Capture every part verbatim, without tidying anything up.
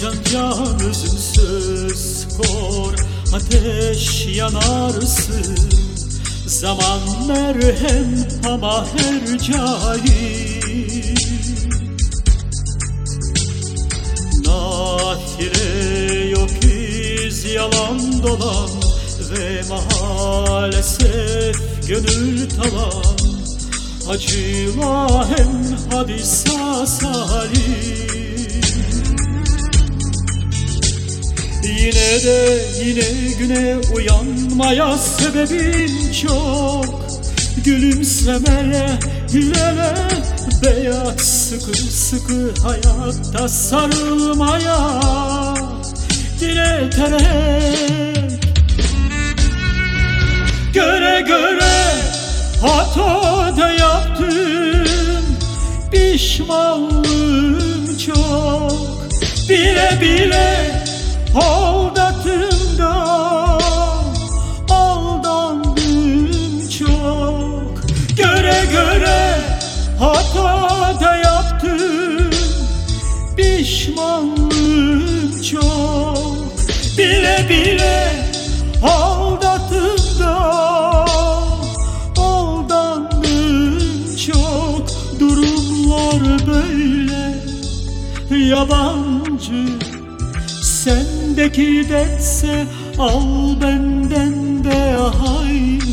can can özüm söz kor, ateş yanarsın. Zaman merhem ama her cahil. Nafile yok iz yalan dolan ve maalesef gönül talan. Acıla hem hadisa salim. Yine de yine güne uyanmaya sebebim çok. Gülümsemeye, hilele, beyaz sıkı sıkı hayatta sarılmaya dileterek. Göre göre hata da yaptım, pişmanlığım çok. Bile bile aldattım da aldandım çok. Göre göre hata da yaptım, pişmanlığım çok. Bile bile aldattım da aldandım çok. Durumlar böyle yabancı, sendeki dertse al benden de aynı.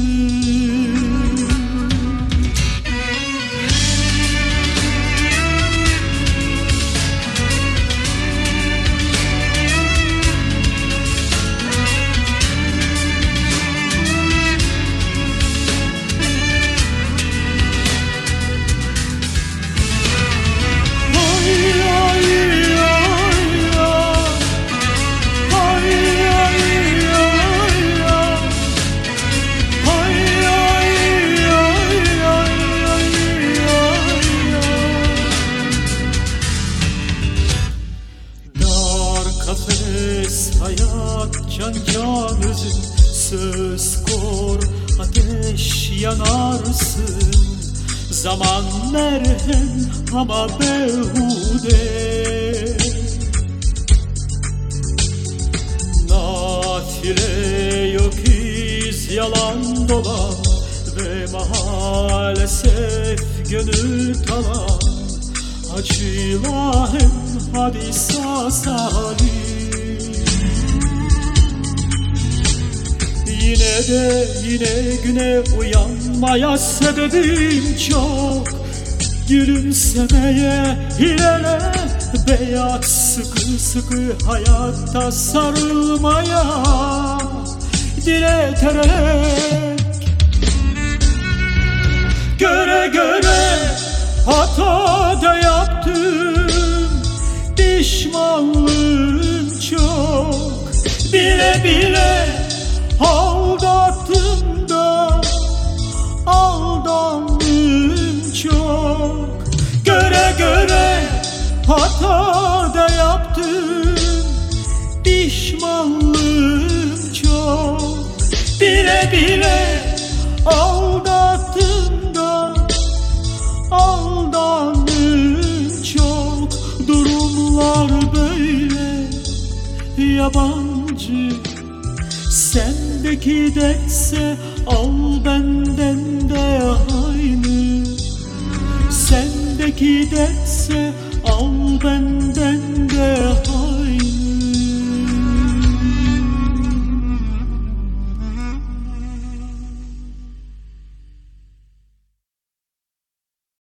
Kafes hayat can can özüm söz kor, ateş yanarsın. Zaman merhem ama behude. Nafile yok iz yalan dolan ve maalesef gönül talan. Acıla hem hadisa salim. Yine de yine güne uyanmaya sebebim çok. Gülümsemeye, hilele, beyaz sıkı sıkı hayatta sarılmaya dileterek. Göre göre hata da yaptım, pişmanlığım çok. Bile bile aldattım da aldandım çok. Göre göre hata da yaptım, pişmanlığım çok. Bile bile aldattım da aldandım çok. Durumlar böyle yabancı, sendeki dertse al benden de aynı. Sendeki dertse al benden de aynı.